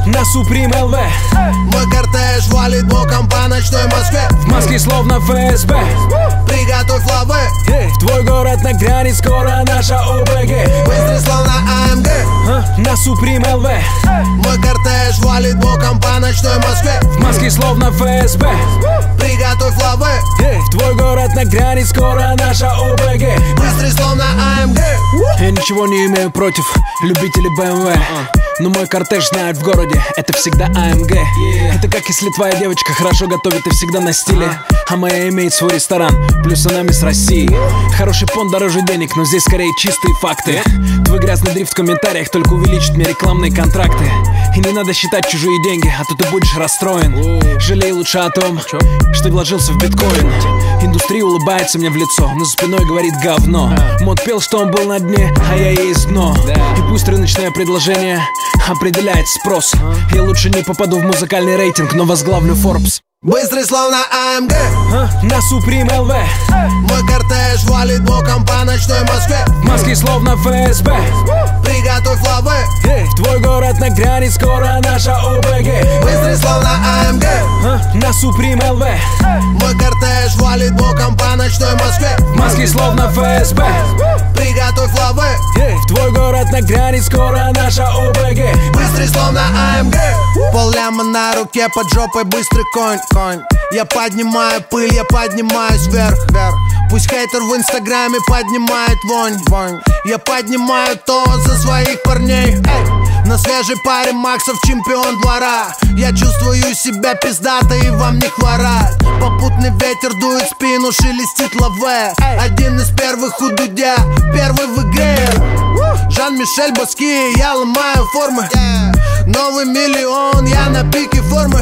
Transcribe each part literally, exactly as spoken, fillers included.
на Supreme эл ви. Мой кортеж валит боком по ночной Москве. В Москве словно эф эс бэ. Приготовь лавы. В твой город нагрянет скоро наша о бэ гэ. Быстрый словно а эм гэ. На Supreme эл ви. Мой кортеж валит боком по ночной Москве. В Москве словно эф эс бэ. Приготовь лавы. В твой город нагрянет скоро наша о бэ гэ. Быстрый словно а эм гэ. Я ничего не имею против любителей бэ эм вэ, но мой кортеж знают в городе, это всегда а эм гэ. Это как если твоя девочка хорошо готовит и всегда на стиле, а моя имеет свой ресторан, плюс она мисс России. Хороший понт дороже денег, но здесь скорее чистые факты. Твой грязный дрифт в комментариях только увеличит мне рекламные контракты. И не надо считать чужие деньги, а то ты будешь расстроен. Жалей лучше о том, что вложился в биткоин. Индустрия улыбается мне в лицо, но за спиной говорит говно. Мод пел, что он был на дне, а я есть дно. И пусть рыночное предложение определяет спрос. Я лучше не попаду в музыкальный рейтинг, но возглавлю Forbes. Быстрый словно а эм гэ. На Supreme эл ви. Мой кортеж валит боком по ночной Москве. В Москве словно эф эс бэ. Приготовь лавы. В твой город нагрянет скоро наша о бэ гэ. Быстрый словно а эм гэ. На Supreme эл ви. Мой кортеж валит боком по ночной Москве. В Москве словно эф эс бэ. Приготовь лавы. В твой город нагрянет скоро наша о бэ гэ. Быстрый словно а эм гэ. Полляма на руке, под жопой быстрый конь, конь. Я поднимаю пыль, я поднимаюсь вверх, вверх. Пусть хейтер в инстаграме поднимает вонь, вонь. Я поднимаю то за своих парней. Эй! На свежей паре Максов чемпион двора. Я чувствую себя пиздато и вам не хворать. Попутный ветер дует в спину, шелестит лаве. Один из первых у Дудя, первый в игре. Жан-Мишель Баски, я ломаю формы. Новый миллион, я на пике формы.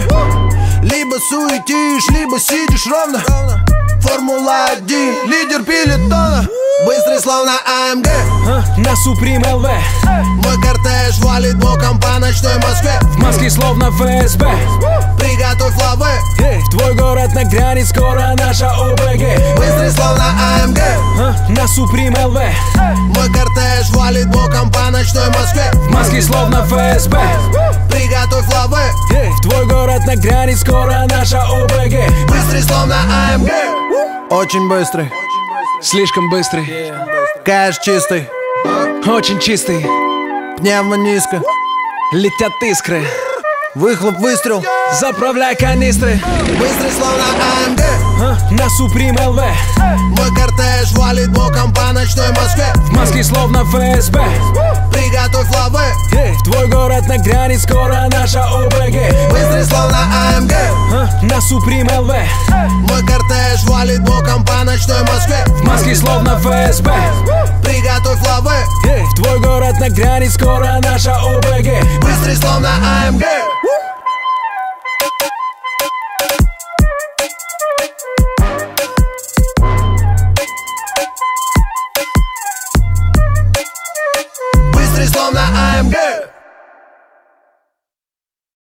Либо суетишь, либо сидишь ровно. Формула один, лидер пелотона. Быстрый словно а эм гэ. На Supreme эл ви. Мой кортеж валит боком по ночной Москве. В Москве словно эф эс бэ. Приготовь лавы. В твой город нагрянет скоро наша о бэ гэ. Быстрый словно а эм гэ. На Supreme эл ви. Мой кортеж валит боком по ночной Москве. В Москве словно эф эс бэ. Приготовь лавы. В твой город нагрянет скоро наша о бэ гэ. Быстрый словно а эм гэ. Очень быстрый. Слишком быстрый. Кэш чистый. Очень чистый. Пневмо низко. Летят искры. Выхлоп выстрел. Заправляй канистры. Быстрый словно а эм гэ. На Supreme эл ви. Мой кортеж валит боком по ночной Москве. В Москве словно эф эс бэ. Приготовь лавы. В твой город нагрянет скоро наша о бэ гэ. Быстрый словно а эм гэ. На Supreme эл ви. Мой кортеж валит боком по ночной Москве. В Москве словно эф эс бэ. Приготовь лавы. В твой город нагрянет скоро наша о бэ гэ. Быстрый словно а эм гэ.